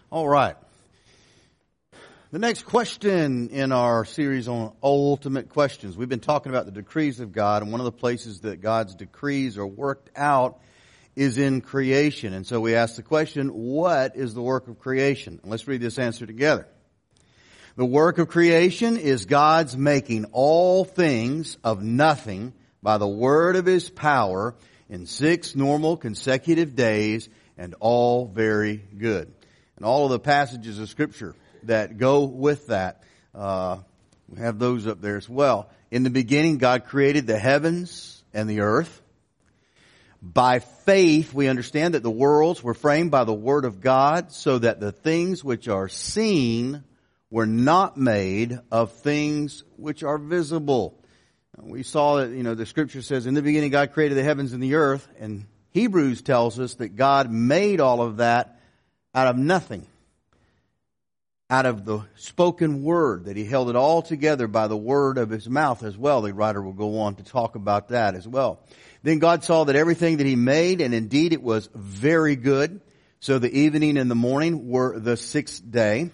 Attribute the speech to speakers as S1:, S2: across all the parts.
S1: All right. The next question in our series on ultimate questions. We've been talking about the decrees of God, and one of the places that God's decrees are worked out is in creation. And so we ask the question, what is the work of creation? And let's read this answer together. The work of creation is God's making all things of nothing by the word of His power in 6 normal consecutive days, and all very good. And all of the passages of Scripture that go with that, we have those up there as well. In the beginning, God created the heavens and the earth. By faith, we understand that the worlds were framed by the Word of God, so that the things which are seen were not made of things which are visible. We saw that, the Scripture says, in the beginning God created the heavens and the earth, and Hebrews tells us that God made all of that out of nothing. Out of the spoken word, that He held it all together by the word of His mouth as well. The writer will go on to talk about that as well. Then God saw that everything that He made, and indeed it was very good. So the evening and the morning were the 6th day.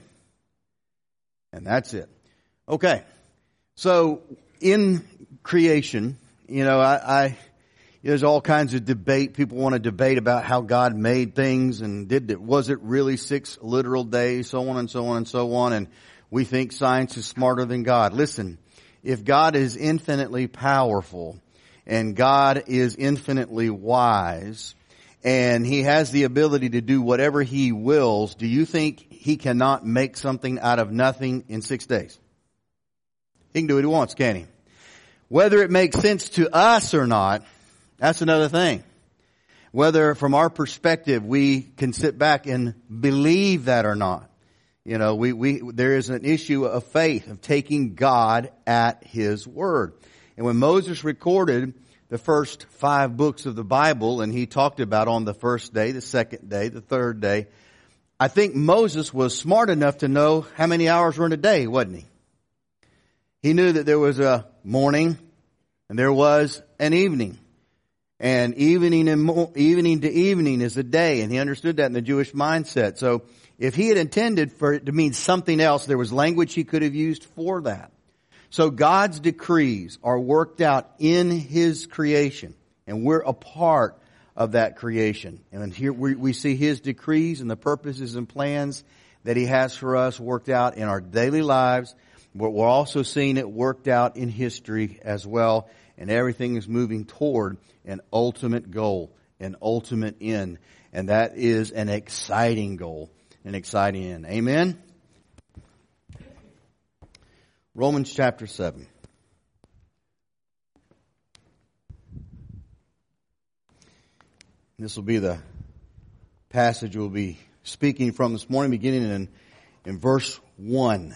S1: And that's it. Okay. So in creation, there's all kinds of debate. People want to debate about how God made things and was it really 6 literal days, so on and so on and so on. And we think science is smarter than God. Listen, if God is infinitely powerful and God is infinitely wise and He has the ability to do whatever He wills, do you think He cannot make something out of nothing in 6 days? He can do what He wants, can't He? Whether it makes sense to us or not, that's another thing. Whether from our perspective we can sit back and believe that or not. There is an issue of faith, of taking God at His word. And when Moses recorded the first 5 books of the Bible, and he talked about on the first day, the second day, the third day, I think Moses was smart enough to know how many hours were in a day, wasn't he? He knew that there was a morning and there was an evening. And evening to evening is a day. And he understood that in the Jewish mindset. So if he had intended for it to mean something else, there was language he could have used for that. So God's decrees are worked out in His creation. And we're a part of that creation. And here we see His decrees and the purposes and plans that He has for us worked out in our daily lives. But we're also seeing it worked out in history as well. And everything is moving toward an ultimate goal, an ultimate end. And that is an exciting goal, an exciting end. Amen? Romans chapter 7. This will be the passage we'll be speaking from this morning, beginning in verse 1.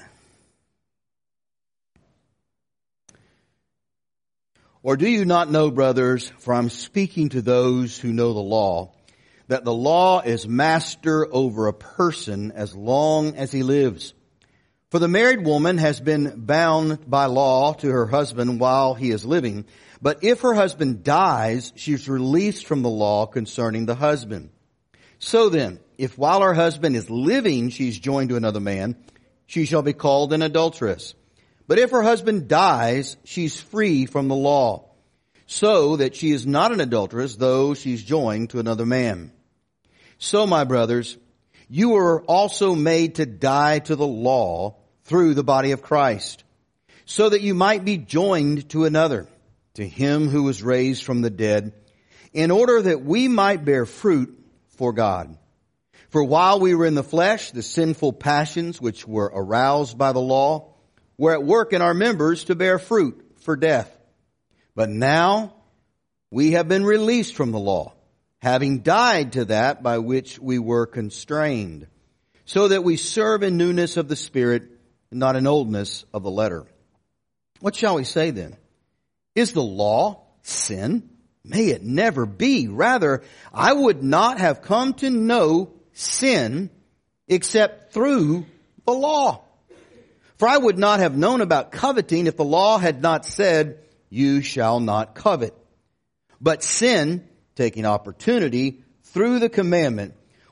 S1: Or do you not know, brothers, for I'm speaking to those who know the law, that the law is master over a person as long as he lives? For the married woman has been bound by law to her husband while he is living. But if her husband dies, she is released from the law concerning the husband. So then, if while her husband is living she is joined to another man, she shall be called an adulteress. But if her husband dies, she's free from the law, so that she is not an adulteress, though she's joined to another man. So, my brothers, you were also made to die to the law through the body of Christ, so that you might be joined to another, to Him who was raised from the dead, in order that we might bear fruit for God. For while we were in the flesh, the sinful passions which were aroused by the law were at work in our members to bear fruit for death. But now we have been released from the law, having died to that by which we were constrained, so that we serve in newness of the Spirit, and not in oldness of the letter. What shall we say then? Is the law sin? May it never be. Rather, I would not have come to know sin except through the law. For I would not have known about coveting if the law had not said, you shall not covet. But sin, taking opportunity through the commandment,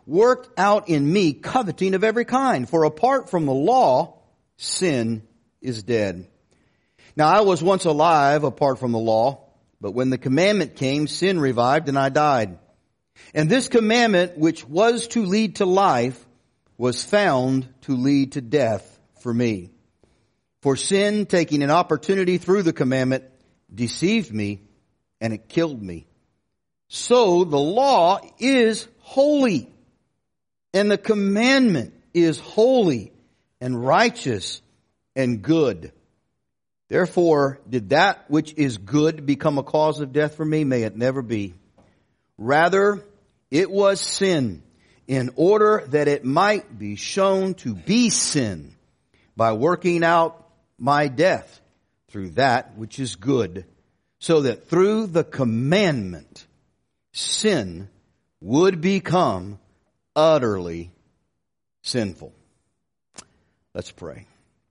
S1: worked out in me coveting of every kind. For apart from the law, sin is dead. Now I was once alive apart from the law, but when the commandment came, sin revived and I died. And this commandment, which was to lead to life, was found to lead to death for me. For sin, taking an opportunity through the commandment, deceived me, and it killed me. So the law is holy, and the commandment is holy and righteous and good. Therefore, did that which is good become a cause of death for me? May it never be. Rather, it was sin, in order that it might be shown to be sin, by working out my death through that which is good, so that through the commandment, sin would become utterly sinful. Let's pray.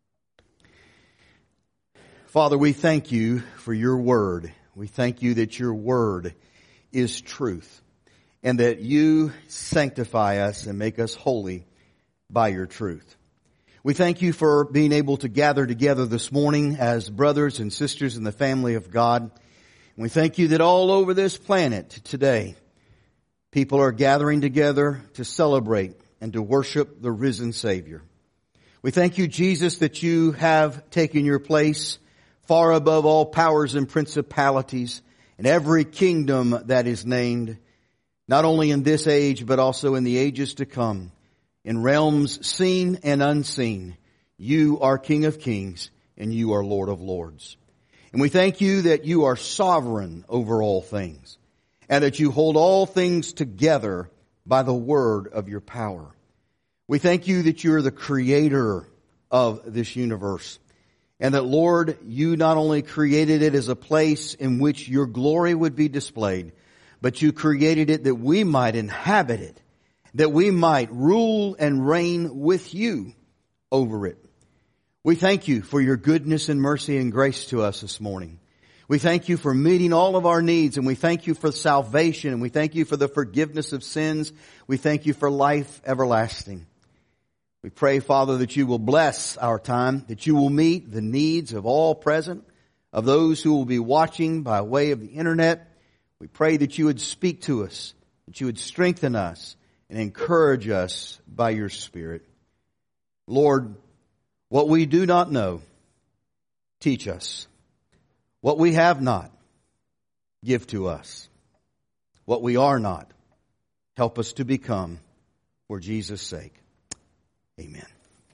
S1: Father, we thank you for your word. We thank you that your word is truth, and that you sanctify us and make us holy by your truth. We thank you for being able to gather together this morning as brothers and sisters in the family of God. And we thank you that all over this planet today, people are gathering together to celebrate and to worship the risen Savior. We thank you, Jesus, that you have taken your place far above all powers and principalities and every kingdom that is named, not only in this age, but also in the ages to come, in realms seen and unseen. You are King of Kings and you are Lord of Lords. And we thank you that you are sovereign over all things, and that you hold all things together by the word of your power. We thank you that you're the creator of this universe, and that, Lord, you not only created it as a place in which your glory would be displayed, but you created it that we might inhabit it, that we might rule and reign with you over it. We thank you for your goodness and mercy and grace to us this morning. We thank you for meeting all of our needs, and we thank you for salvation, and we thank you for the forgiveness of sins. We thank you for life everlasting. We pray, Father, that you will bless our time, that you will meet the needs of all present, of those who will be watching by way of the internet. We pray that you would speak to us, that you would strengthen us and encourage us by your Spirit. Lord, what we do not know, teach us. What we have not, give to us. What we are not, help us to become for Jesus' sake. Amen.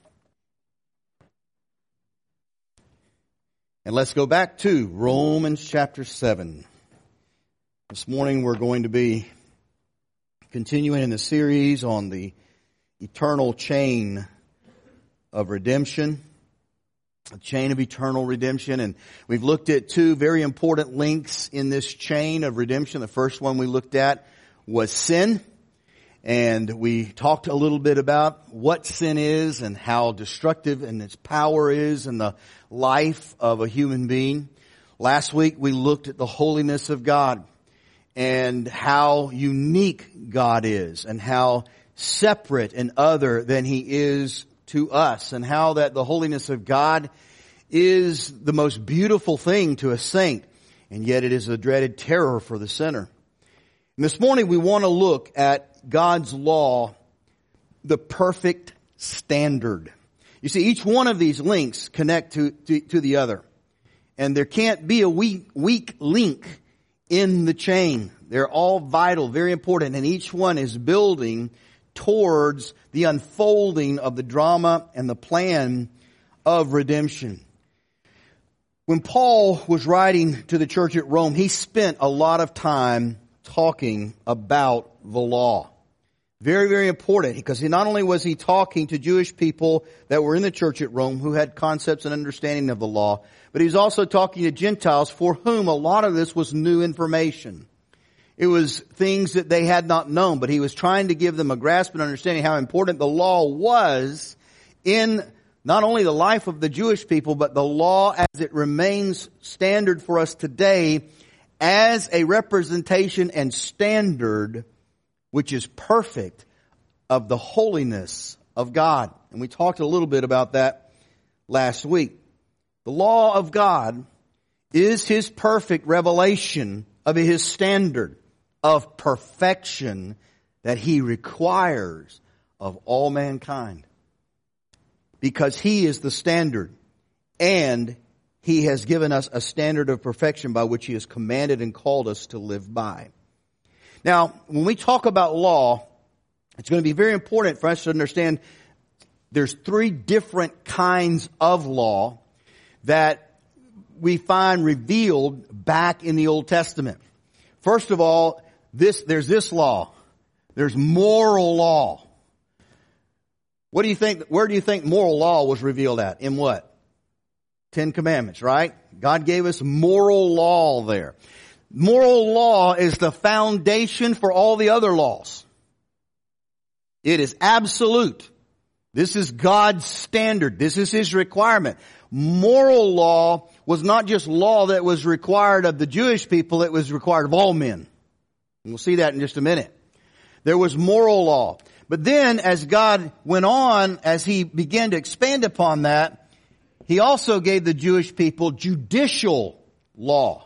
S1: And let's go back to Romans chapter 7. This morning we're going to be continuing in the series on the eternal chain of redemption, a chain of eternal redemption. And we've looked at two very important links in this chain of redemption. The first one we looked at was sin. And we talked a little bit about what sin is and how destructive and its power is in the life of a human being. Last week we looked at the holiness of God and how unique God is and how separate and other than He is to us, and how that the holiness of God is the most beautiful thing to a saint, and yet it is a dreaded terror for the sinner. And this morning we want to look at God's law, the perfect standard. You see, each one of these links connect to the other. And there can't be a weak link in the chain. They're all vital, very important, and each one is building towards the unfolding of the drama and the plan of redemption. When Paul was writing to the church at Rome, he spent a lot of time talking about the law. Very, very important, because not only was he talking to Jewish people that were in the church at Rome who had concepts and understanding of the law, but he was also talking to Gentiles for whom a lot of this was new information. It was things that they had not known, but he was trying to give them a grasp and understanding how important the law was in not only the life of the Jewish people, but the law as it remains standard for us today as a representation and standard which is perfect, of the holiness of God. And we talked a little bit about that last week. The law of God is His perfect revelation of His standard of perfection that He requires of all mankind. Because He is the standard, and He has given us a standard of perfection by which He has commanded and called us to live by. Now, when we talk about law, it's going to be very important for us to understand there's three different kinds of law that we find revealed back in the Old Testament. First of all, there's this law. There's moral law. What do you think? Where do you think moral law was revealed at? In what? 10 Commandments, right? God gave us moral law there. Moral law is the foundation for all the other laws. It is absolute. This is God's standard. This is His requirement. Moral law was not just law that was required of the Jewish people, it was required of all men. And we'll see that in just a minute. There was moral law. But then as God went on, as He began to expand upon that, He also gave the Jewish people judicial law.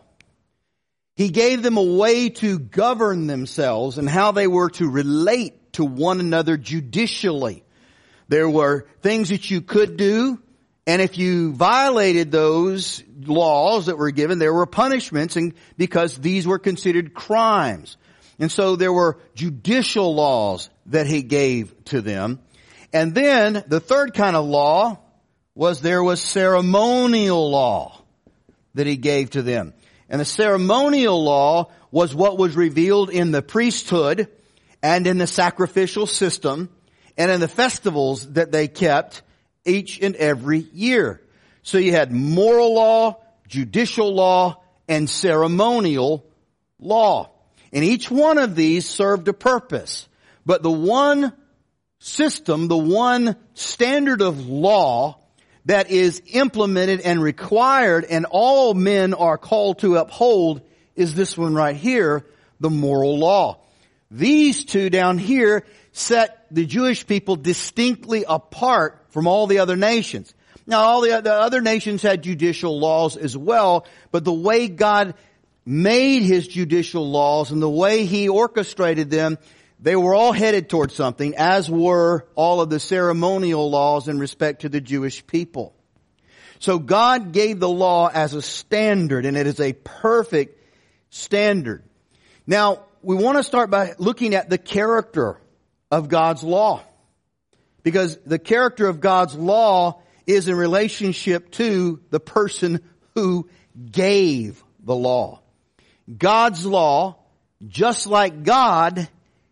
S1: He gave them a way to govern themselves and how they were to relate to one another judicially. There were things that you could do, and if you violated those laws that were given, there were punishments, and because these were considered crimes. And so there were judicial laws that He gave to them. And then the third kind of law was there was ceremonial law that He gave to them. And the ceremonial law was what was revealed in the priesthood and in the sacrificial system and in the festivals that they kept each and every year. So you had moral law, judicial law, and ceremonial law. And each one of these served a purpose. But the one system, the one standard of law that is implemented and required and all men are called to uphold is this one right here, the moral law. These two down here set the Jewish people distinctly apart from all the other nations. Now, all the other nations had judicial laws as well, but the way God made His judicial laws and the way He orchestrated them, they were all headed towards something, as were all of the ceremonial laws in respect to the Jewish people. So God gave the law as a standard, and it is a perfect standard. Now, we want to start by looking at the character of God's law. Because the character of God's law is in relationship to the person who gave the law. God's law, just like God,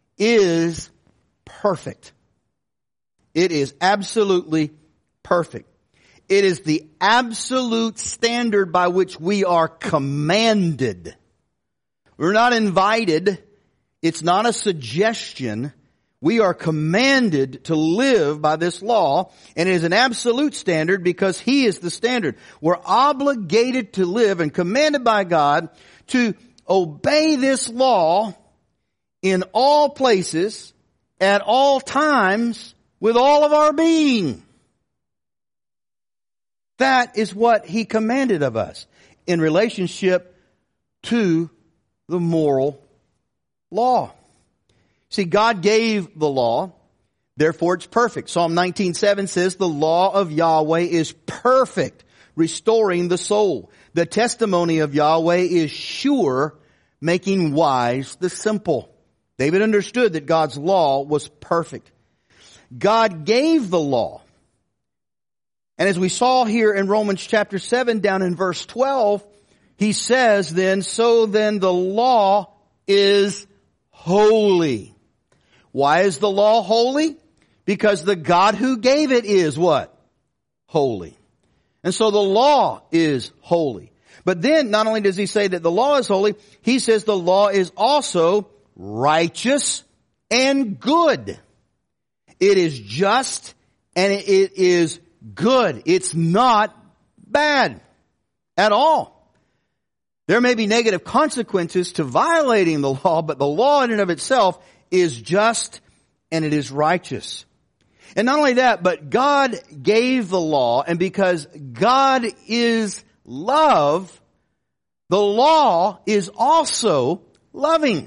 S1: is perfect. It is absolutely perfect. It is the absolute standard by which we are commanded. We're not invited. It's not a suggestion. We are commanded to live by this law, and it is an absolute standard because He is the standard. We're obligated to live and commanded by God to obey this law in all places, at all times, with all of our being. That is what He commanded of us in relationship to the moral law. See, God gave the law, therefore it's perfect. Psalm 19:7 says, the law of Yahweh is perfect, restoring the soul. The testimony of Yahweh is sure, making wise the simple. David understood that God's law was perfect. God gave the law. And as we saw here in Romans chapter 7 down in verse 12, he says then, so then the law is holy. Why is the law holy? Because the God who gave it is what? Holy. And so the law is holy. But then not only does he say that the law is holy, he says the law is also righteous and good. It is just and it is good. It's not bad at all. There may be negative consequences to violating the law, but the law in and of itself is just and it is righteous. And not only that, but God gave the law, and because God is love, the law is also loving.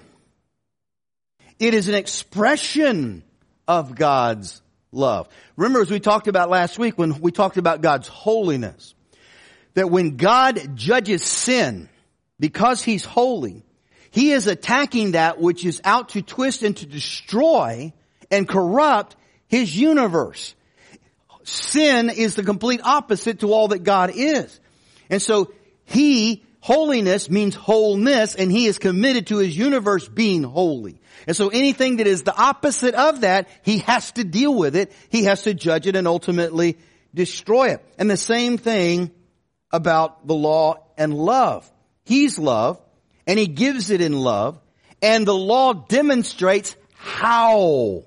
S1: It is an expression of God's love. Remember, as we talked about last week when we talked about God's holiness, that when God judges sin, because He's holy, He is attacking that which is out to twist and to destroy and corrupt His universe. Sin is the complete opposite to all that God is. And so holiness means wholeness, and He is committed to His universe being holy. And so anything that is the opposite of that, He has to deal with it. He has to judge it and ultimately destroy it. And the same thing about the law and love. He's love, and He gives it in love, and the law demonstrates how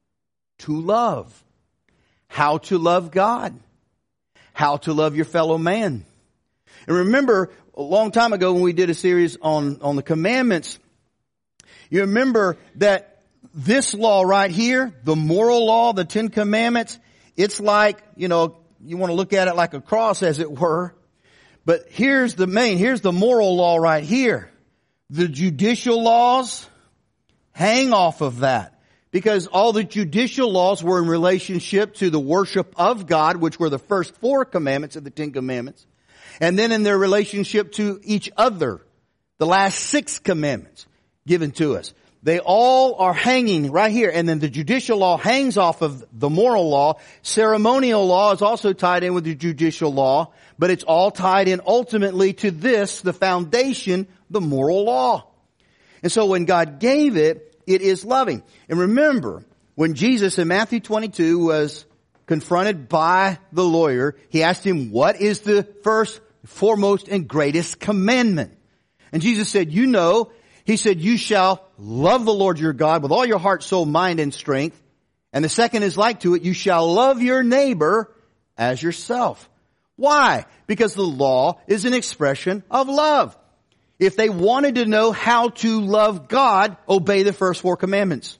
S1: to love. How to love God. How to love your fellow man. And remember, a long time ago when we did a series on the commandments, you remember that this law right here, the moral law, the 10 Commandments, it's like, you want to look at it like a cross, as it were. But here's the moral law right here. The judicial laws hang off of that, because all the judicial laws were in relationship to the worship of God, which were the first 4 commandments of the 10 Commandments. And then in their relationship to each other, the last 6 commandments given to us. They all are hanging right here. And then the judicial law hangs off of the moral law. Ceremonial law is also tied in with the judicial law, but it's all tied in ultimately to this, the foundation, the moral law. And so when God gave it, it is loving. And remember, when Jesus in Matthew 22 was confronted by the lawyer, he asked him, what is the first, foremost, and greatest commandment? And Jesus said, He said, you shall love the Lord your God with all your heart, soul, mind, and strength. And the second is like to it, you shall love your neighbor as yourself. Why? Because the law is an expression of love. If they wanted to know how to love God, obey the first 4 commandments.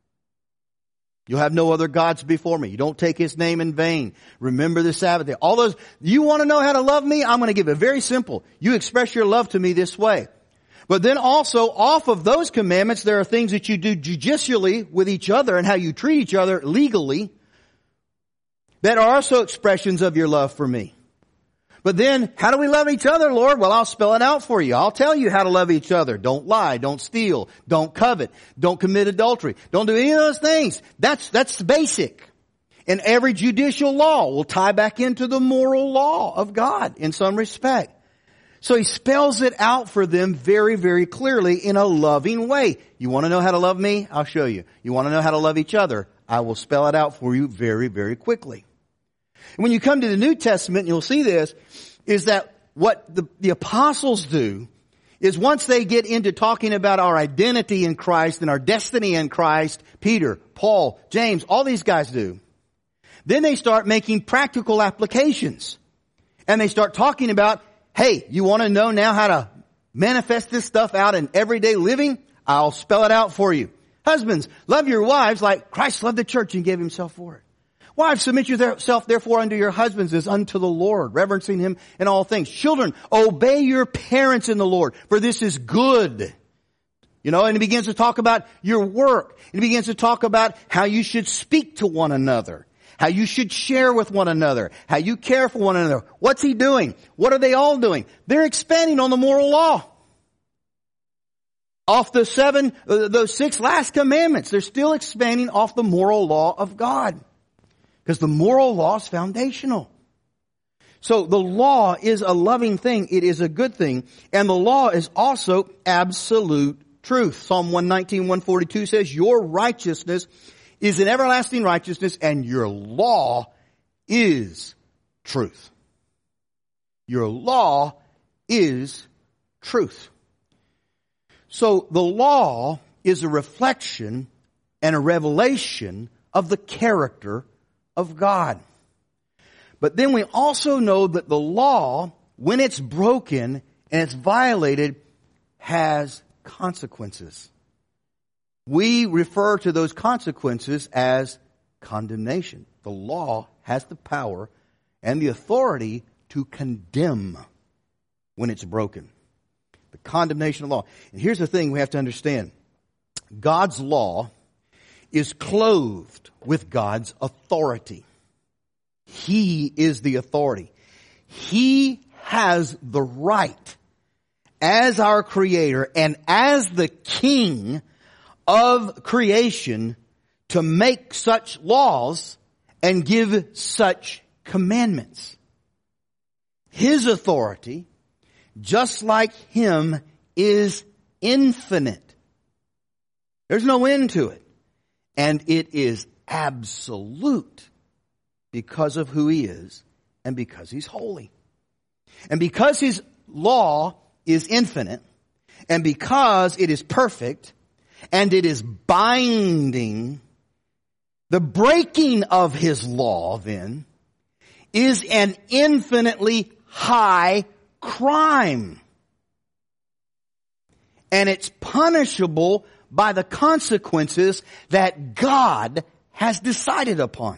S1: You'll have no other gods before me. You don't take His name in vain. Remember the Sabbath day. All those, you want to know how to love me? I'm going to give it very simple. You express your love to me this way. But then also, off of those commandments, there are things that you do judicially with each other and how you treat each other legally that are also expressions of your love for me. But then, how do we love each other, Lord? Well, I'll spell it out for you. I'll tell you how to love each other. Don't lie. Don't steal. Don't covet. Don't commit adultery. Don't do any of those things. That's basic. And every judicial law will tie back into the moral law of God in some respect. So He spells it out for them very, very clearly in a loving way. You want to know how to love me? I'll show you. You want to know how to love each other? I will spell it out for you very, very quickly. And when you come to the New Testament, you'll see this, is that what the apostles do is once they get into talking about our identity in Christ and our destiny in Christ, Peter, Paul, James, all these guys do, then they start making practical applications. And they start talking about, hey, you want to know now how to manifest this stuff out in everyday living? I'll spell it out for you. Husbands, love your wives like Christ loved the church and gave Himself for it. Wives, submit yourself therefore unto your husbands as unto the Lord, reverencing Him in all things. Children, obey your parents in the Lord, for this is good. And He begins to talk about your work. He begins to talk about how you should speak to one another, how you should share with one another, how you care for one another. What's He doing? What are they all doing? They're expanding on the moral law. Off those 6 last commandments, they're still expanding off the moral law of God. Because the moral law is foundational. So the law is a loving thing. It is a good thing. And the law is also absolute truth. Psalm 119, 142 says, your righteousness is an everlasting righteousness, and your law is truth. Your law is truth. So the law is a reflection and a revelation of the character of God. But then we also know that the law, when it's broken and it's violated, has consequences. we refer to those consequences as condemnation. The law has the power and the authority to condemn when it's broken. The condemnation of law. And here's the thing we have to understand. God's law is clothed with God's authority. He is the authority. He has the right as our Creator and as the King of creation to make such laws and give such commandments. His authority, just like Him, is infinite. There's no end to it. And it is absolute because of who He is and because He's holy. And because His law is infinite and because it is perfect and it is binding, the breaking of His law then is an infinitely high crime. And it's punishable by the consequences that God has decided upon.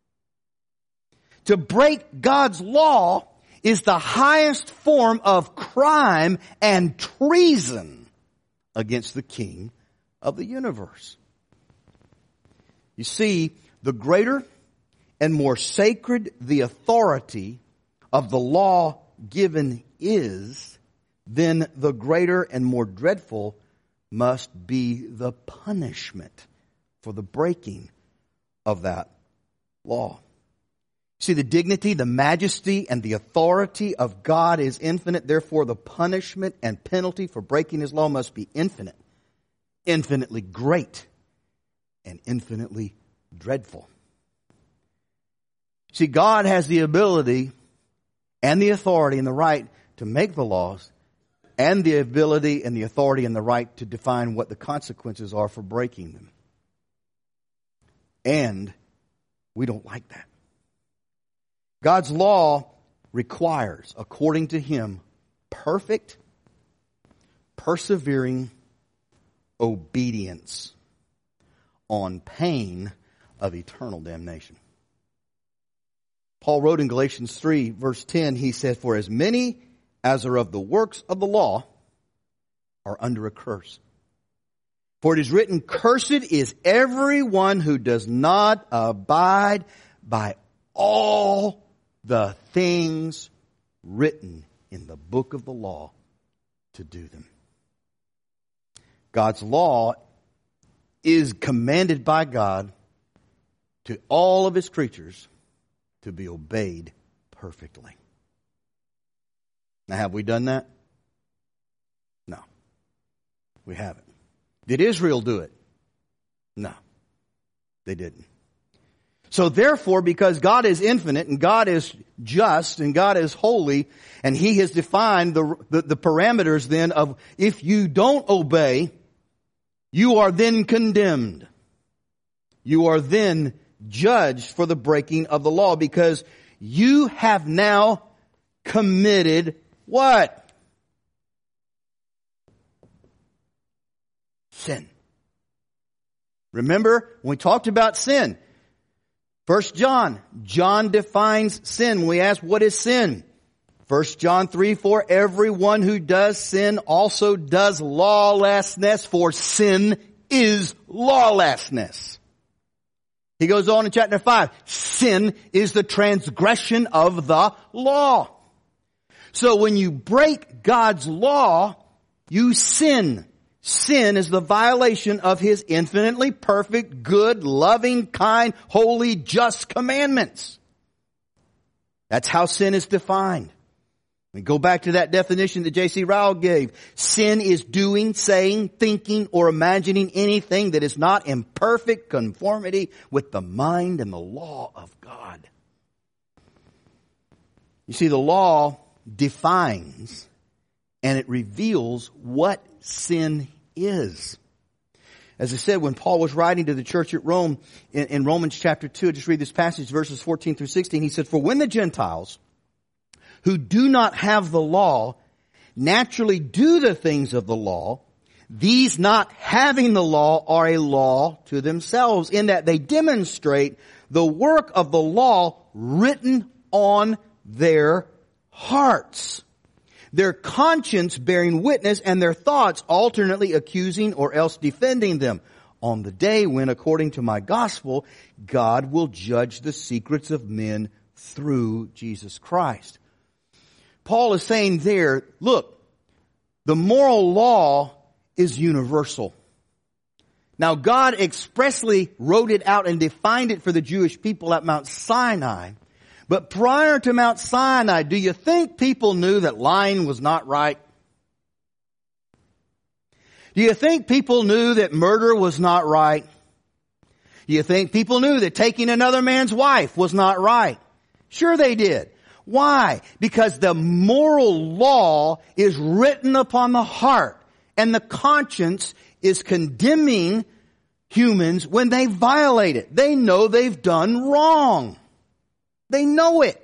S1: To break God's law is the highest form of crime and treason against the King of the universe. You see, the greater and more sacred the authority of the law given is, then the greater and more dreadful must be the punishment for the breaking of that law. See, the dignity, the majesty, and the authority of God is infinite. Therefore, the punishment and penalty for breaking His law must be infinite, infinitely great, and infinitely dreadful. See, God has the ability and the authority and the right to make the laws, and the ability and the authority and the right to define what the consequences are for breaking them. And we don't like that. God's law requires, according to Him, perfect, persevering obedience on pain of eternal damnation. Paul wrote in Galatians 3, verse 10, he said, "For as many as are of the works of the law are under a curse. For it is written, cursed is everyone who does not abide by all the things written in the book of the law to do them." God's law is commanded by God to all of His creatures to be obeyed perfectly. Now, have we done that? No, we haven't. Did Israel do it? No, they didn't. So therefore, because God is infinite and God is just and God is holy, and He has defined the parameters then of if you don't obey, you are then condemned. You are then judged for the breaking of the law because you have now committed what? Sin. Remember when we talked about sin? 1 John defines sin. When we ask what is sin? 1 John 3:4, everyone who does sin also does lawlessness, for sin is lawlessness. He goes on in chapter 5, sin is the transgression of the law. So when you break God's law, you sin. Sin is the violation of His infinitely perfect, good, loving, kind, holy, just commandments. That's how sin is defined. We go back to that definition that J.C. Ryle gave. Sin is doing, saying, thinking, or imagining anything that is not in perfect conformity with the mind and the law of God. You see, the law defines and it reveals what sin is. As I said, when Paul was writing to the church at Rome in Romans chapter 2, just read this passage, verses 14 through 16, he said, "For when the Gentiles who do not have the law naturally do the things of the law, These not having the law are a law to themselves, in that they demonstrate the work of the law written on their hearts, their conscience bearing witness, and their thoughts alternately accusing or else defending them, on the day when, according to my gospel, God will judge the secrets of men through Jesus Christ. Paul is saying there, look, the moral law is universal. Now, God expressly wrote it out and defined it for the Jewish people at Mount Sinai. But prior to Mount Sinai, do you think people knew that lying was not right? Do you think people knew that murder was not right? Do you think people knew that taking another man's wife was not right? Sure they did. Why? Because the moral law is written upon the heart, and the conscience is condemning humans when they violate it. They know they've done wrong. They know it.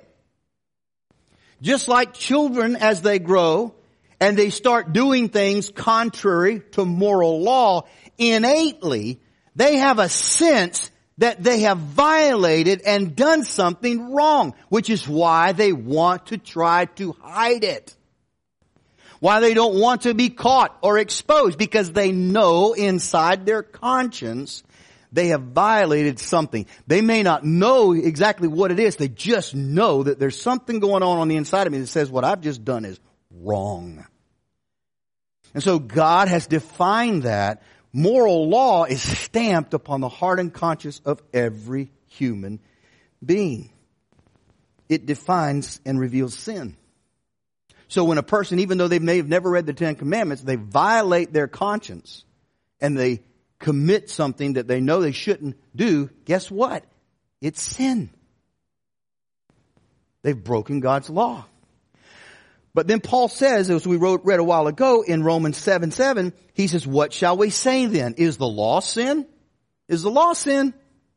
S1: Just like children as they grow and they start doing things contrary to moral law, innately they have a sense that they have violated and done something wrong, which is why they want to try to hide it. Why they don't want to be caught or exposed, because they know inside their conscience they have violated something. They may not know exactly what it is. They just know that there's something going on the inside of me that says what I've just done is wrong. And so God has defined that. Moral law is stamped upon the heart and conscience of every human being. It defines and reveals sin. So when a person, even though they may have never read the Ten Commandments, they violate their conscience and they commit something that they know they shouldn't do, guess what? It's sin. They've broken God's law. But then Paul says, as we read a while ago in Romans 7:7, he says, what shall we say then? Is the law sin? Is the law sin?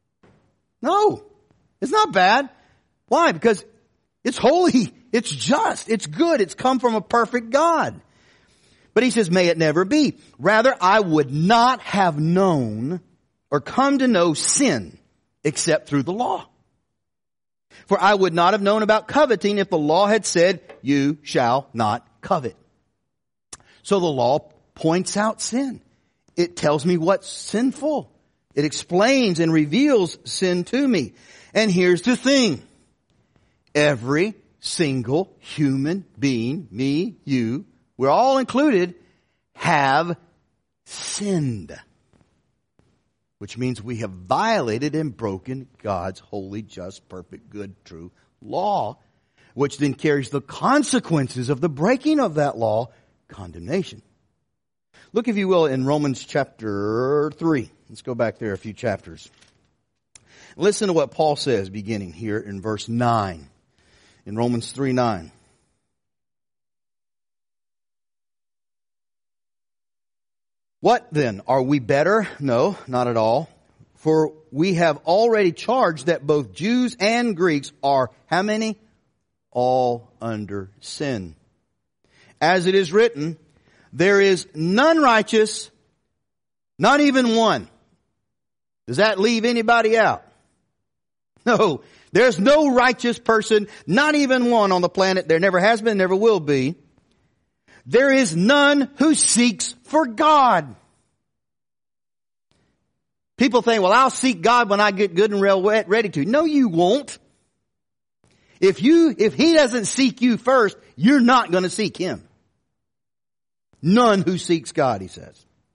S1: No. It's not bad. Why? Because it's holy. It's just. It's good. It's come from a perfect God. But he says, may it never be. Rather, I would not have known or come to know sin except through the law. For I would not have known about coveting if the law had said, you shall not covet. So the law points out sin. It tells me what's sinful. It explains and reveals sin to me. And here's the thing. Every single human being, me, you, we're all included, have sinned. Which means we have violated and broken God's holy, just, perfect, good, true law, which then carries the consequences of the breaking of that law, condemnation. Look, if you will, in Romans chapter 3. Let's go back there a few chapters. Listen to what Paul says beginning here in verse 9. In Romans 3:9. What then? Are we better? No, not at all. For we have already charged that both Jews and Greeks are, how many? All under sin. As it is written, there is none righteous, not even one. Does that leave anybody out? No. There's no righteous person, not even one on the planet. There never has been, never will be. There is none who seeks for God. People think, well, I'll seek God when I get good and real ready to. No, you won't. If He doesn't seek you first, you're not going to seek Him. None who seeks God, he says.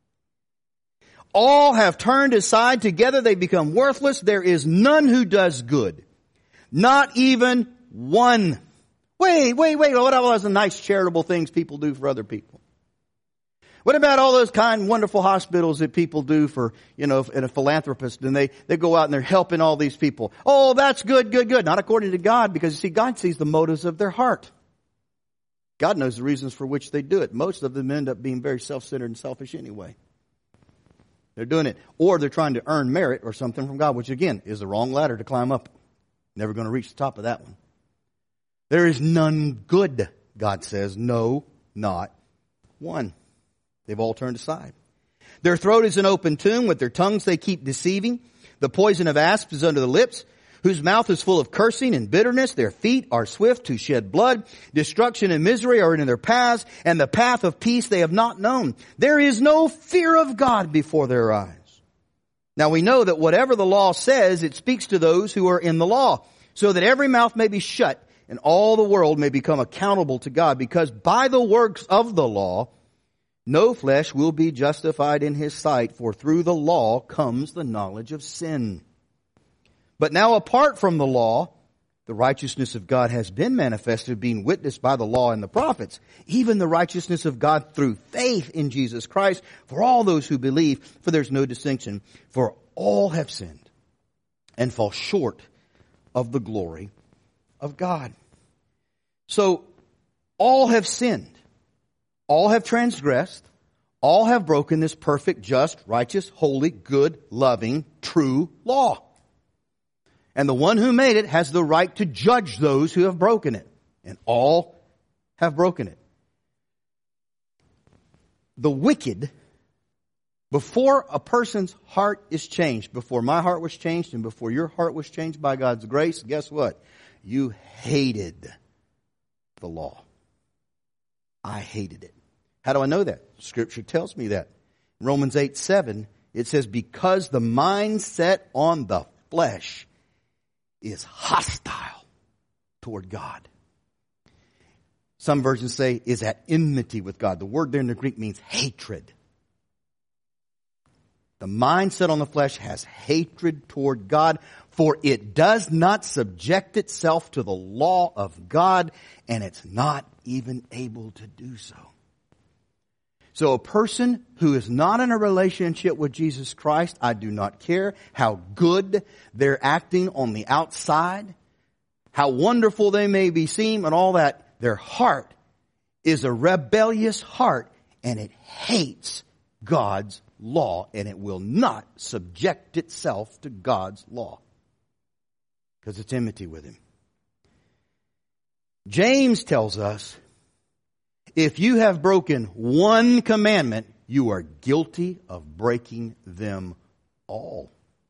S1: All have turned aside, together they become worthless. There is none who does good. Not even one. Wait. What about all those nice charitable things people do for other people? What about all those kind, wonderful hospitals that people do for, and a philanthropist, and they go out and they're helping all these people. Oh, that's good. Not according to God, because you see, God sees the motives of their heart. God knows the reasons for which they do it. Most of them end up being very self-centered and selfish anyway. They're doing it. Or they're trying to earn merit or something from God, which again is the wrong ladder to climb up. Never going to reach the top of that one. There is none good, God says. No, not one. They've all turned aside. Their throat is an open tomb. With their tongues they keep deceiving. The poison of asps is under the lips, whose mouth is full of cursing and bitterness. Their feet are swift to shed blood. Destruction and misery are in their paths, and the path of peace they have not known. There is no fear of God before their eyes. Now we know that whatever the law says, it speaks to those who are in the law, so that every mouth may be shut, and all the world may become accountable to God, because by the works of the law, no flesh will be justified in his sight, for through the law comes the knowledge of sin. But now apart from the law, the righteousness of God has been manifested, being witnessed by the law and the prophets, even the righteousness of God through faith in Jesus Christ for all those who believe, for there's no distinction. For all have sinned and fall short of the glory of God. So all have sinned. All have transgressed. All have broken this perfect, just, righteous, holy, good, loving, true law. And the one who made it has the right to judge those who have broken it. And all have broken it. The wicked, before a person's heart is changed, before my heart was changed and before your heart was changed by God's grace, guess what? You hated the law. I hated it. How do I know that? Scripture tells me that. In Romans 8:7, it says, because the mind set on the flesh is hostile toward God. Some versions say is at enmity with God. The word there in the Greek means hatred. The mind set on the flesh has hatred toward God, for it does not subject itself to the law of God, and it's not even able to do so. So a person who is not in a relationship with Jesus Christ, I do not care how good they're acting on the outside, how wonderful they may be seen and all that, their heart is a rebellious heart and it hates God's law and it will not subject itself to God's law because it's enmity with Him. James tells us, if you have broken one commandment, you are guilty of breaking them all.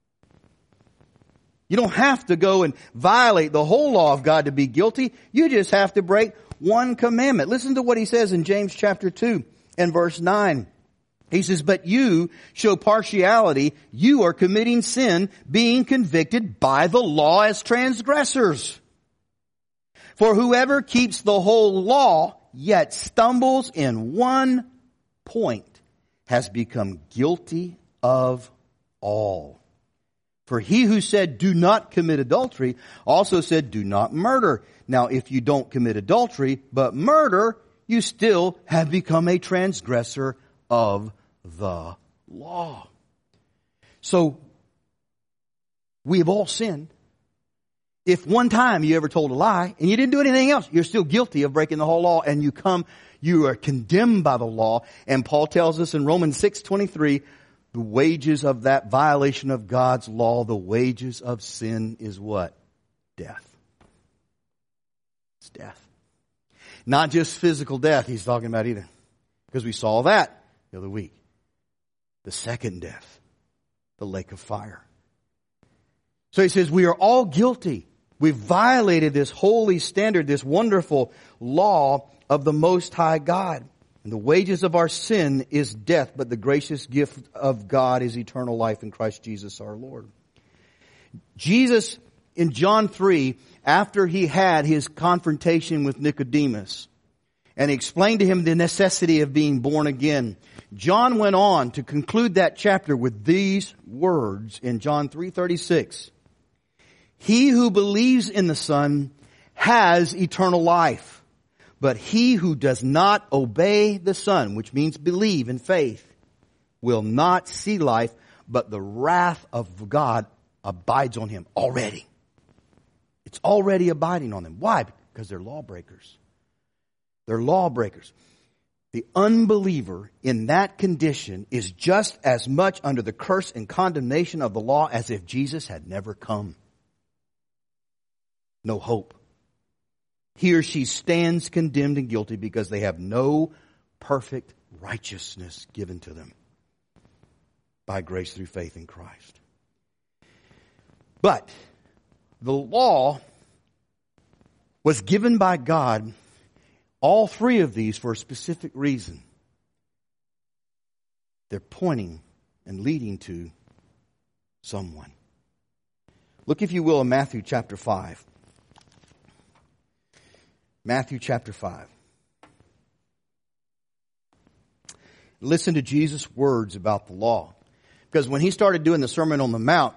S1: You don't have to go and violate the whole law of God to be guilty. You just have to break one commandment. Listen to what he says in James chapter 2 and verse 9. He says, but you show partiality. You are committing sin, being convicted by the law as transgressors. For whoever keeps the whole law yet stumbles in one point has become guilty of all. For he who said, do not commit adultery, also said, do not murder. Now, if you don't commit adultery, but murder, you still have become a transgressor of the law. So, we've all sinned. If one time you ever told a lie and you didn't do anything else, you're still guilty of breaking the whole law, and you are condemned by the law. And Paul tells us in Romans 6:23, the wages of that violation of God's law, the wages of sin is what? Death. It's death. Not just physical death he's talking about either. Because we saw that the other week. The second death. The lake of fire. So he says we are all guilty. We've violated this holy standard, this wonderful law of the Most High God. And the wages of our sin is death, but the gracious gift of God is eternal life in Christ Jesus our Lord. Jesus, in John 3, after he had his confrontation with Nicodemus, and he explained to him the necessity of being born again, John went on to conclude that chapter with these words in John 3:36. He who believes in the Son has eternal life. But he who does not obey the Son, which means believe in faith, will not see life, but the wrath of God abides on him already. It's already abiding on them. Why? Because they're lawbreakers. They're lawbreakers. The unbeliever in that condition is just as much under the curse and condemnation of the law as if Jesus had never come. No hope. He or she stands condemned and guilty because they have no perfect righteousness given to them. by grace through faith in Christ. But the law was given by God, all three of these, for a specific reason. They're pointing and leading to someone. Look, if you will, in Matthew chapter 5. Matthew chapter 5. Listen to Jesus' words about the law. Because when he started doing the Sermon on the Mount,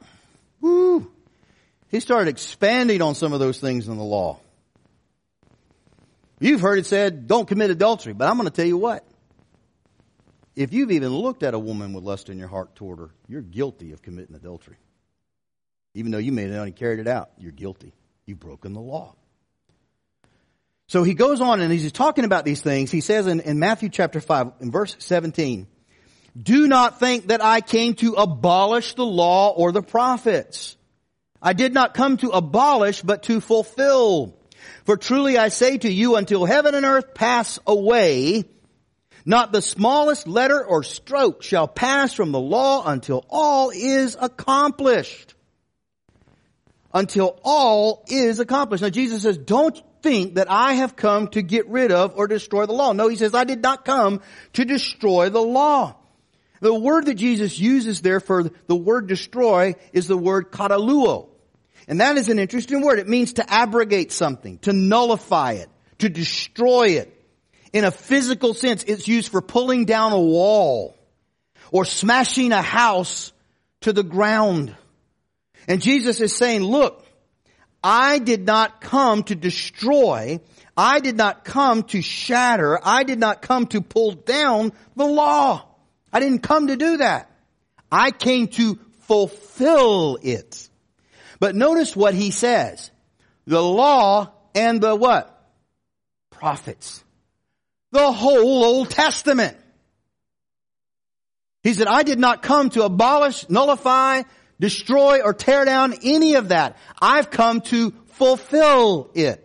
S1: he started expanding on some of those things in the law. You've heard it said, don't commit adultery. But I'm going to tell you what. If you've even looked at a woman with lust in your heart toward her, you're guilty of committing adultery. Even though you may have only carried it out, you're guilty. You've broken the law. So he goes on and he's talking about these things. He says in Matthew chapter 5, in verse 17, do not think that I came to abolish the law or the prophets. I did not come to abolish, but to fulfill. For truly I say to you, until heaven and earth pass away, not the smallest letter or stroke shall pass from the law until all is accomplished. Until all is accomplished. Now Jesus says, don't think that I have come to get rid of or destroy the law. No, he says, I did not come to destroy the law. The word that Jesus uses there for the word destroy is the word kataluo. And that is an interesting word. It means to abrogate something, to nullify it, to destroy it. In a physical sense, it's used for pulling down a wall or smashing a house to the ground. And Jesus is saying, look, I did not come to destroy. I did not come to shatter. I did not come to pull down the law. I didn't come to do that. I came to fulfill it. But notice what he says. The law and the what? Prophets. The whole Old Testament. He said, I did not come to abolish, nullify, destroy, or tear down any of that. I've come to fulfill it.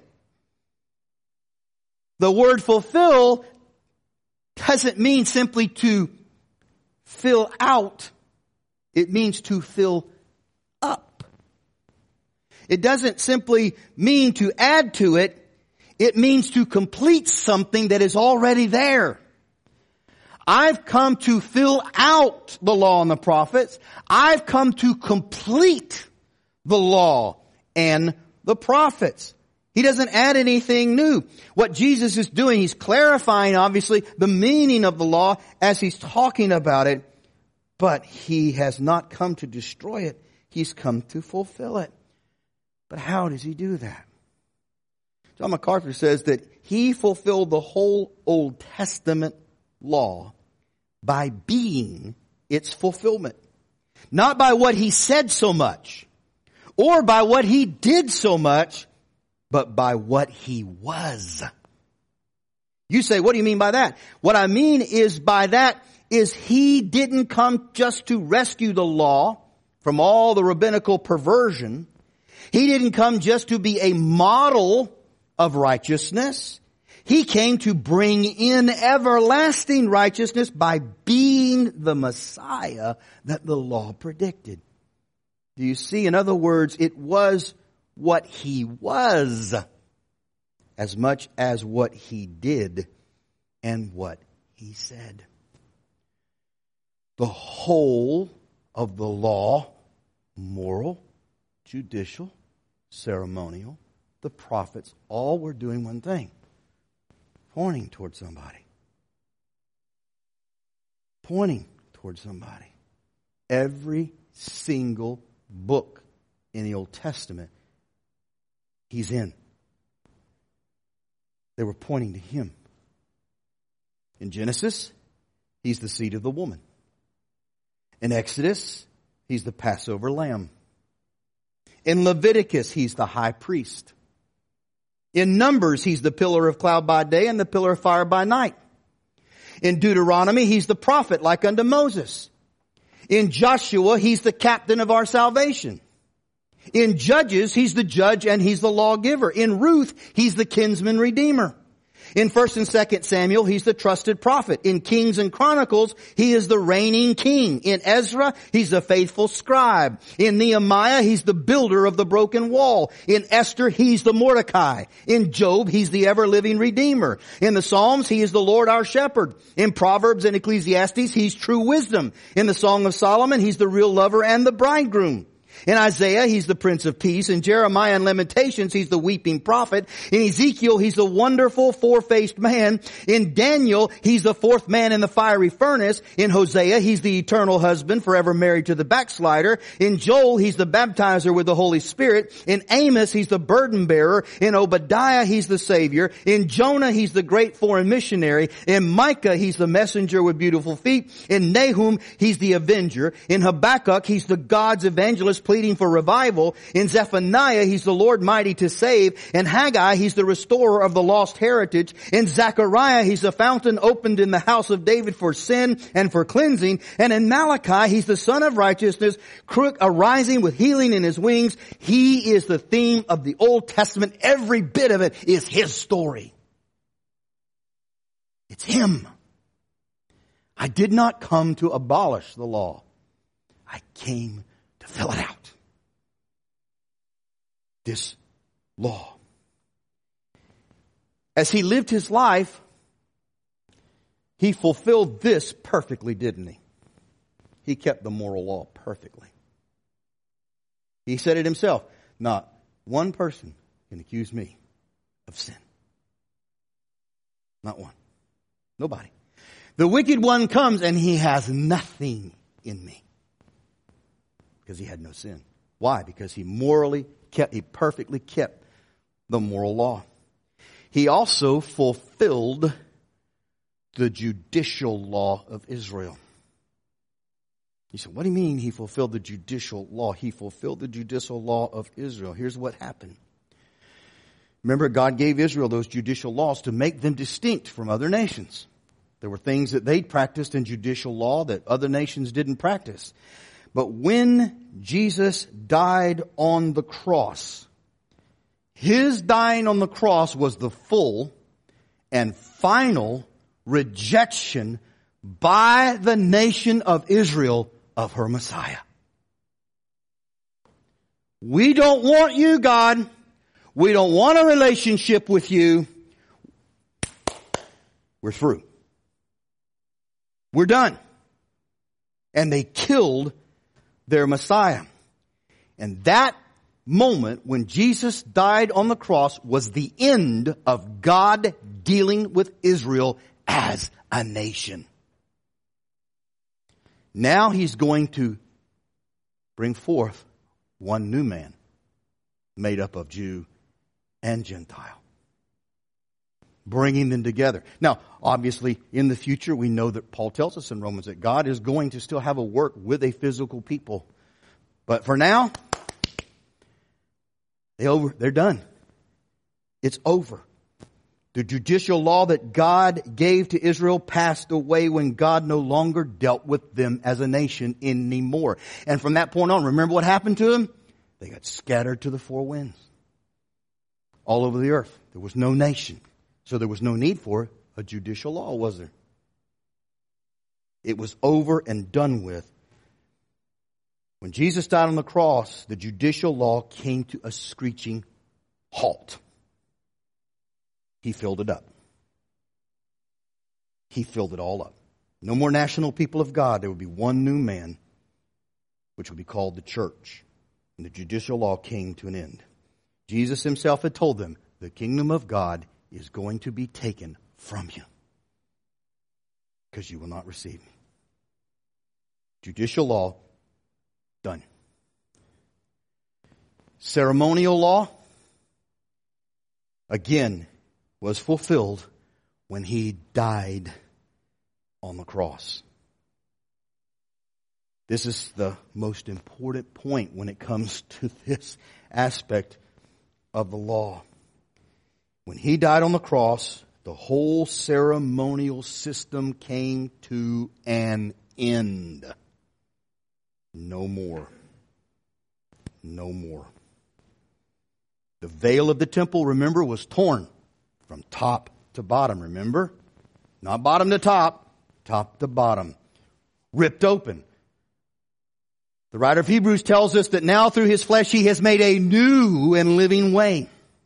S1: The word fulfill doesn't mean simply to fill out. It means to fill up. It doesn't simply mean to add to it. It means to complete something that is already there. I've come to fill out the law and the prophets. I've come to complete the law and the prophets. He doesn't add anything new. What Jesus is doing, he's clarifying, obviously, the meaning of the law as he's talking about it. But he has not come to destroy it. He's come to fulfill it. But how does he do that? John MacArthur says that he fulfilled the whole Old Testament law by being its fulfillment. Not by what he said so much, or by what he did so much, but by what he was. You say, what do you mean by that? What I mean is by that is he didn't come just to rescue the law from all the rabbinical perversion. He didn't come just to be a model of righteousness. He came to bring in everlasting righteousness by being the Messiah that the law predicted. Do you see? In other words, it was what he was as much as what he did and what he said. The whole of the law, moral, judicial, ceremonial, the prophets, all were doing one thing. Pointing towards somebody. Pointing towards somebody. Every single book in the Old Testament, he's in. They were pointing to him. In Genesis, he's the seed of the woman. In Exodus, he's the Passover lamb. In Leviticus, he's the high priest. In Numbers, he's the pillar of cloud by day and the pillar of fire by night. In Deuteronomy, he's the prophet like unto Moses. In Joshua, he's the captain of our salvation. In Judges, he's the judge and he's the lawgiver. In Ruth, he's the kinsman redeemer. In 1st and 2nd Samuel, he's the trusted prophet. In Kings and Chronicles, he is the reigning king. In Ezra, he's the faithful scribe. In Nehemiah, he's the builder of the broken wall. In Esther, he's the Mordecai. In Job, he's the ever-living Redeemer. In the Psalms, he is the Lord our shepherd. In Proverbs and Ecclesiastes, he's true wisdom. In the Song of Solomon, he's the real lover and the bridegroom. In Isaiah, he's the Prince of Peace. In Jeremiah and Lamentations, he's the weeping prophet. In Ezekiel, he's the wonderful four-faced man. In Daniel, he's the fourth man in the fiery furnace. In Hosea, he's the eternal husband, forever married to the backslider. In Joel, he's the baptizer with the Holy Spirit. In Amos, he's the burden bearer. In Obadiah, he's the Savior. In Jonah, he's the great foreign missionary. In Micah, he's the messenger with beautiful feet. In Nahum, he's the avenger. In Habakkuk, he's the God's evangelist pleading for revival. In Zephaniah, he's the Lord mighty to save. In Haggai, he's the restorer of the lost heritage. In Zechariah, he's the fountain opened in the house of David for sin and for cleansing. And in Malachi, he's the son of righteousness, arising with healing in his wings. He is the theme of the Old Testament. Every bit of it is his story. It's him. I did not come to abolish the law. I came to fill it out. This law. As he lived his life, he fulfilled this perfectly, didn't he? He kept the moral law perfectly. He said it himself. Not one person can accuse me of sin. Not one. Nobody. The wicked one comes and he has nothing in me. Because he had no sin. Why? Because he perfectly kept the moral law. He also fulfilled the judicial law of Israel. You said, what do you mean he fulfilled the judicial law? He fulfilled the judicial law of Israel. Here's what happened. Remember, God gave Israel those judicial laws to make them distinct from other nations. There were things that they practiced in judicial law that other nations didn't practice. But when Jesus died on the cross, his dying on the cross was the full and final rejection by the nation of Israel of her Messiah. We don't want you, God. We don't want a relationship with you. We're through. We're done. And they killed their Messiah. And that moment when Jesus died on the cross was the end of God dealing with Israel as a nation. Now he's going to bring forth one new man made up of Jew and Gentile, bringing them together. Now, obviously, in the future, we know that Paul tells us in Romans that God is going to still have a work with a physical people. But for now, they're done. It's over. The judicial law that God gave to Israel passed away when God no longer dealt with them as a nation anymore. And from that point on, remember what happened to them? They got scattered to the four winds. All over the earth. There was no nation. So there was no need for a judicial law, was there? It was over and done with. When Jesus died on the cross, the judicial law came to a screeching halt. He filled it up. He filled it all up. No more national people of God. There would be one new man, which would be called the church. And the judicial law came to an end. Jesus himself had told them, the kingdom of God is going to be taken from you because you will not receive me. Judicial law, done. Ceremonial law, again, was fulfilled when he died on the cross. This is the most important point when it comes to this aspect of the law. When he died on the cross, the whole ceremonial system came to an end. No more. No more. The veil of the temple, remember, was torn from top to bottom, remember? Not bottom to top, top to bottom. Ripped open. The writer of Hebrews tells us that now through His flesh He has made a new and living way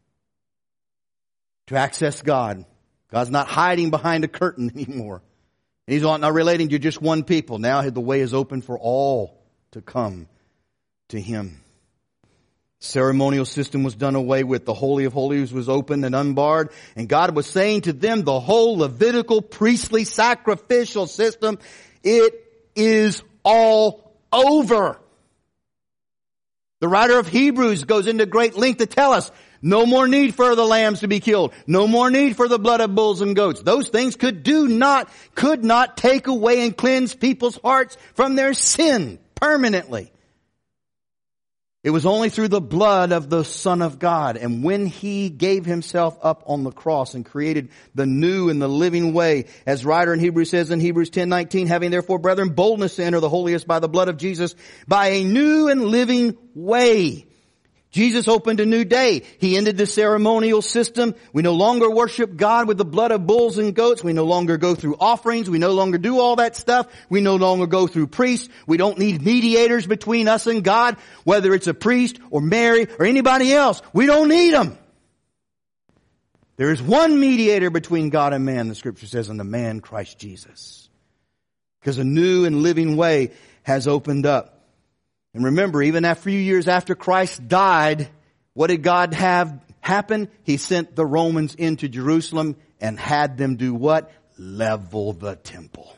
S1: to access God. God's not hiding behind a curtain anymore. He's not relating to just one people. Now the way is open for all to come to Him. Ceremonial system was done away with. The Holy of Holies was opened and unbarred. And God was saying to them, the whole Levitical priestly sacrificial system, it is all over. The writer of Hebrews goes into great length to tell us, no more need for the lambs to be killed. No more need for the blood of bulls and goats. Those things could not take away and cleanse people's hearts from their sin permanently. It was only through the blood of the Son of God. And when He gave Himself up on the cross and created the new and the living way, as writer in Hebrews says in Hebrews 10:19, having therefore, brethren, boldness to enter the holiest by the blood of Jesus, by a new and living way. Jesus opened a new day. He ended the ceremonial system. We no longer worship God with the blood of bulls and goats. We no longer go through offerings. We no longer do all that stuff. We no longer go through priests. We don't need mediators between us and God, whether it's a priest or Mary or anybody else. We don't need them. There is one mediator between God and man, the Scripture says, and the man Christ Jesus. Because a new and living way has opened up. And remember, even a few years after Christ died, what did God have happen? He sent the Romans into Jerusalem and had them do what? Level the temple.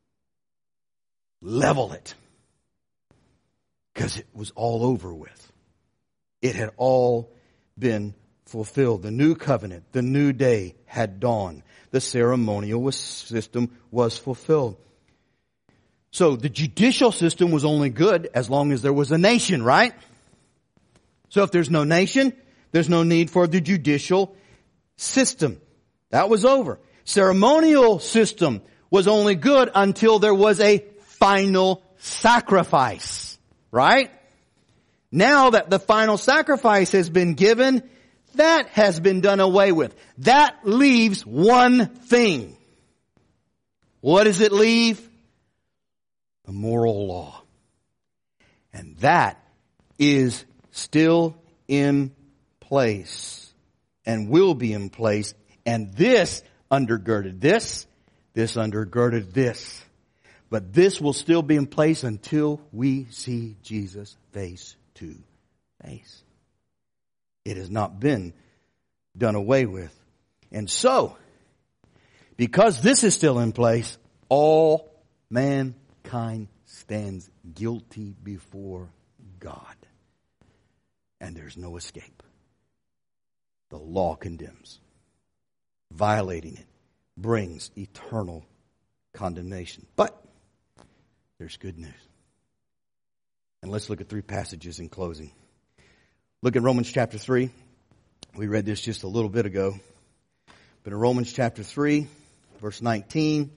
S1: Level it. Because it was all over with. It had all been fulfilled. The new covenant, the new day had dawned. The ceremonial system was fulfilled. So the judicial system was only good as long as there was a nation, right? So if there's no nation, there's no need for the judicial system. That was over. Ceremonial system was only good until there was a final sacrifice, right? Now that the final sacrifice has been given, that has been done away with. That leaves one thing. What does it leave? The moral law. And that is still in place and will be in place. And this undergirded this undergirded this. But this will still be in place until we see Jesus face to face. It has not been done away with. And so, because this is still in place, all mankind stands guilty before God. And there's no escape. The law condemns. Violating it brings eternal condemnation. But there's good news. And let's look at 3 passages in closing. Look at Romans chapter 3. We read this just a little bit ago. But in Romans chapter 3, verse 19,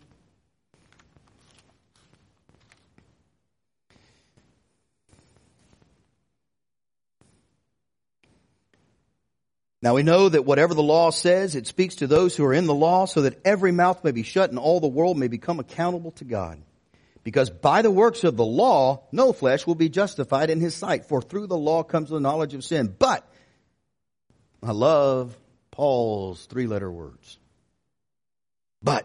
S1: now we know that whatever the law says, it speaks to those who are in the law, so that every mouth may be shut and all the world may become accountable to God. Because by the works of the law, no flesh will be justified in His sight. For through the law comes the knowledge of sin. But, I love Paul's 3-letter words. But,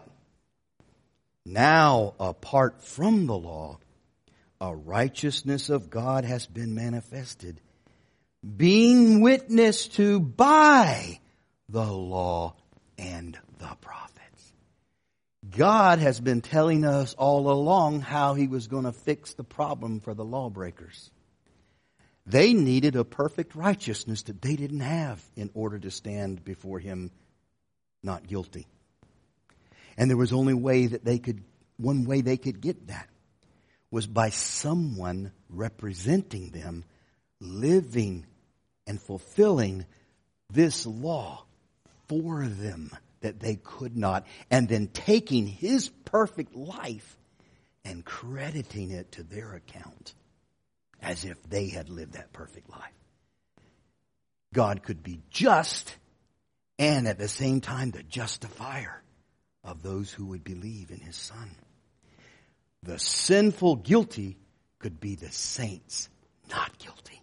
S1: now apart from the law, a righteousness of God has been manifested, being witnessed to by the law and the prophets. God has been telling us all along how He was going to fix the problem for the lawbreakers. They needed a perfect righteousness that they didn't have in order to stand before Him not guilty. And there was only one way they could get that was by someone representing them, living and fulfilling this law for them that they could not, and then taking His perfect life and crediting it to their account as if they had lived that perfect life. God could be just and at the same time the justifier of those who would believe in his Son. The sinful guilty could be the saints not guilty.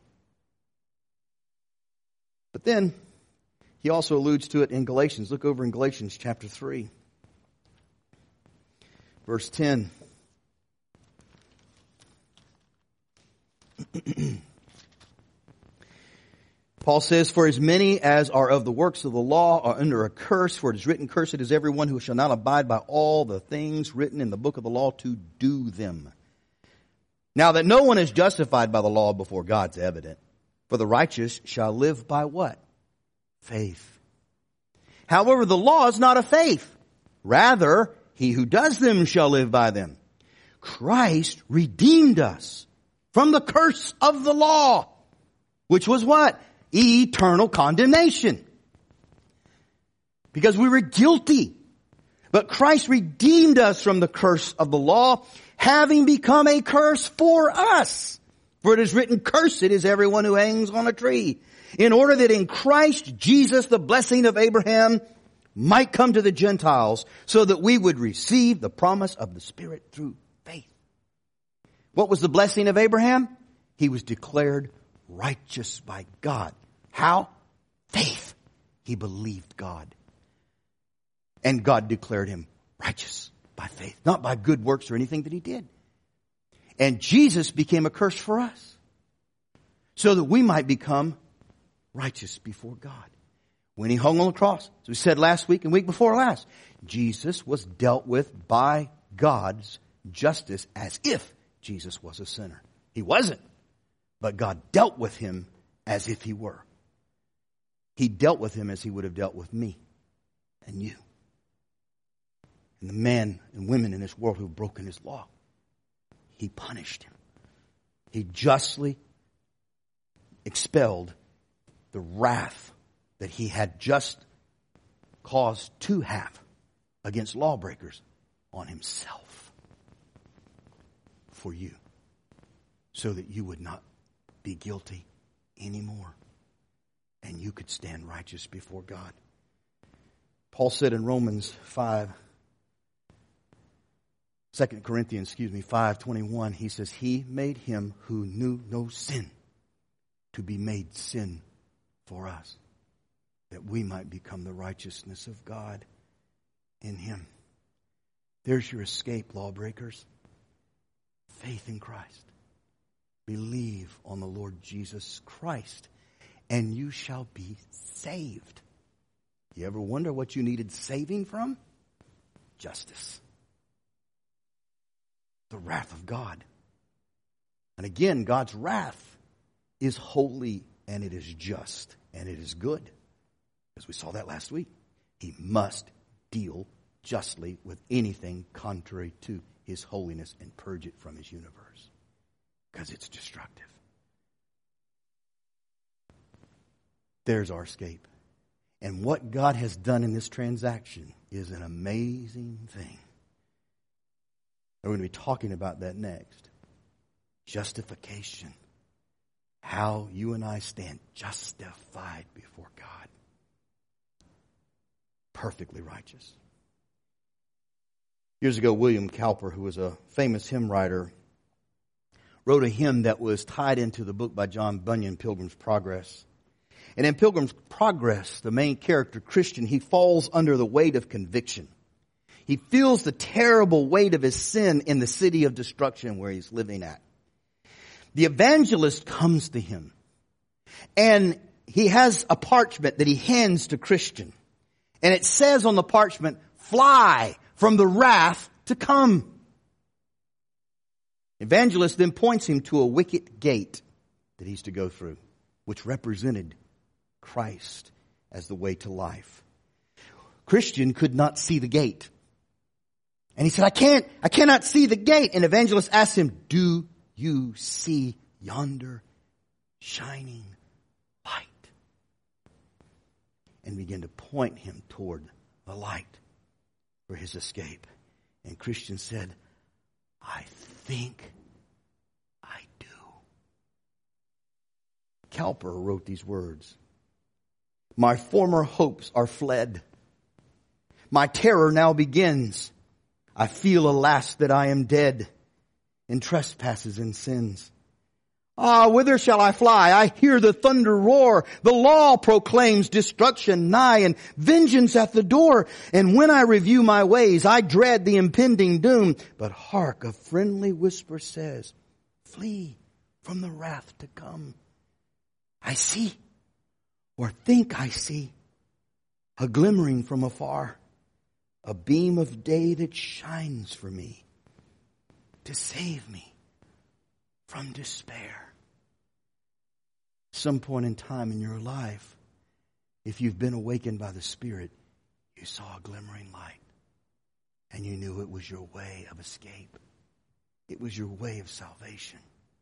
S1: But then he also alludes to it in Galatians. Look over in Galatians chapter 3, verse 10. Paul says, "For as many as are of the works of the law are under a curse, for it is written, cursed is everyone who shall not abide by all the things written in the book of the law to do them. Now that no one is justified by the law before God is evident, for the righteous shall live by" what? Faith. However, the law is not of faith. Rather, he who does them shall live by them. Christ redeemed us from the curse of the law, which was what? Eternal condemnation. Because we were guilty. But Christ redeemed us from the curse of the law, having become a curse for us. For it is written, cursed is everyone who hangs on a tree, in order that in Christ Jesus the blessing of Abraham might come to the Gentiles, so that we would receive the promise of the Spirit through faith. What was the blessing of Abraham? He was declared righteous by God. How? Faith. He believed God. And God declared him righteous by faith, not by good works or anything that he did. And Jesus became a curse for us, so that we might become righteous before God. When he hung on the cross, as we said last week and week before last, Jesus was dealt with by God's justice as if Jesus was a sinner. He wasn't, but God dealt with him as if he were. He dealt with him as he would have dealt with me and you and the men and women in this world who have broken his law. He punished him. He justly expelled the wrath that he had just caused to have against lawbreakers on himself for you, so that you would not be guilty anymore and you could stand righteous before God. Paul said in Romans 5:21, he says, he made him who knew no sin to be made sin for us, that we might become the righteousness of God in him. There's your escape, lawbreakers. Faith in Christ. Believe on the Lord Jesus Christ, and you shall be saved. You ever wonder what you needed saving from? Justice. The wrath of God. And again, God's wrath is holy, and it is just, and it is good. As we saw that last week. He must deal justly with anything contrary to his holiness and purge it from his universe, because it's destructive. There's our escape. And what God has done in this transaction is an amazing thing. We're going to be talking about that next. Justification. How you and I stand justified before God. Perfectly righteous. Years ago, William Cowper, who was a famous hymn writer, wrote a hymn that was tied into the book by John Bunyan, Pilgrim's Progress. And in Pilgrim's Progress, the main character, Christian, he falls under the weight of conviction. He feels the terrible weight of his sin in the city of destruction where he's living at. The evangelist comes to him, and he has a parchment that he hands to Christian. And it says on the parchment, fly from the wrath to come. Evangelist then points him to a wicket gate that he's to go through, which represented Christ as the way to life. Christian could not see the gate. And he said, I cannot see the gate. And evangelist asked him, do you see yonder shining light? And began to point him toward the light for his escape. And Christian said, I think I do. Cowper wrote these words. My former hopes are fled. My terror now begins. I feel, alas, that I am dead in trespasses and sins. Ah, whither shall I fly? I hear the thunder roar. The law proclaims destruction nigh and vengeance at the door. And when I review my ways, I dread the impending doom. But hark, a friendly whisper says, flee from the wrath to come. I see, or think I see, a glimmering from afar, a beam of day that shines for me to save me from despair. Some point in time in your life, if you've been awakened by the Spirit, you saw a glimmering light and you knew it was your way of escape. It was your way of salvation.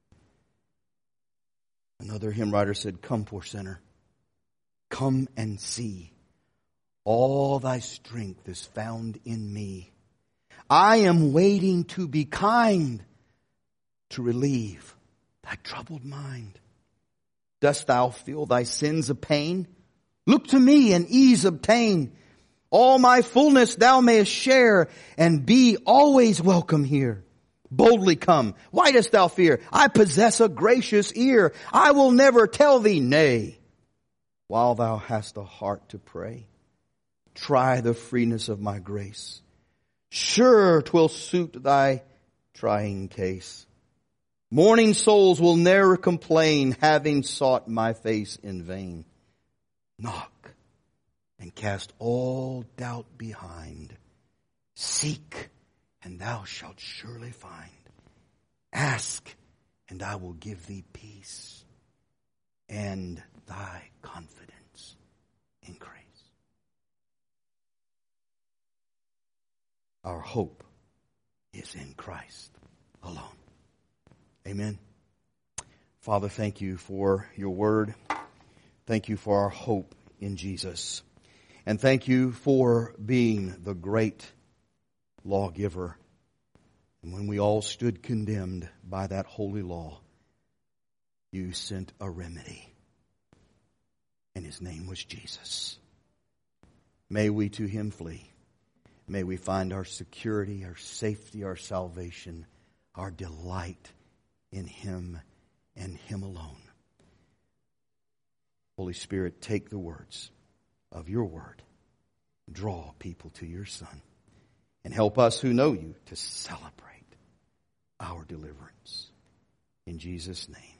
S1: Another hymn writer said, come, poor sinner, come and see. All thy strength is found in me. I am waiting to be kind, to relieve thy troubled mind. Dost thou feel thy sins a pain? Look to me and ease obtain. All my fullness thou mayest share and be always welcome here. Boldly come. Why dost thou fear? I possess a gracious ear. I will never tell thee nay. While thou hast a heart to pray, try the freeness of my grace. Sure 'twill suit thy trying case. Mourning souls will ne'er complain, having sought my face in vain. Knock and cast all doubt behind. Seek and thou shalt surely find. Ask and I will give thee peace, and thy confidence increase. Our hope is in Christ alone. Amen. Father, thank you for your word. Thank you for our hope in Jesus. And thank you for being the great lawgiver. And when we all stood condemned by that holy law, you sent a remedy. And his name was Jesus. May we to him flee. May we find our security, our safety, our salvation, our delight in him and him alone. Holy Spirit, take the words of your word. Draw people to your Son. And help us who know you to celebrate our deliverance. In Jesus' name.